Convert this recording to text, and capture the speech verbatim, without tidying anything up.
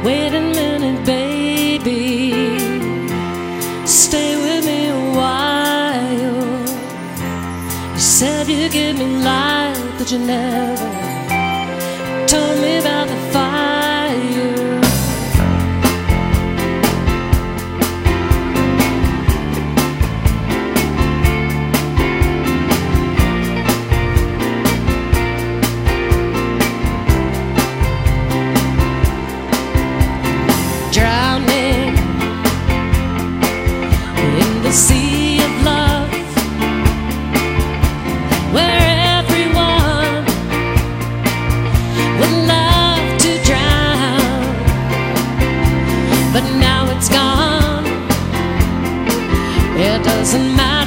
Wait a minute, baby, stay with me a while. You said you'd give me life, but you never told me about the fire. Drowning in the sea of love, where everyone would love to drown, but now it's gone. It doesn't matter.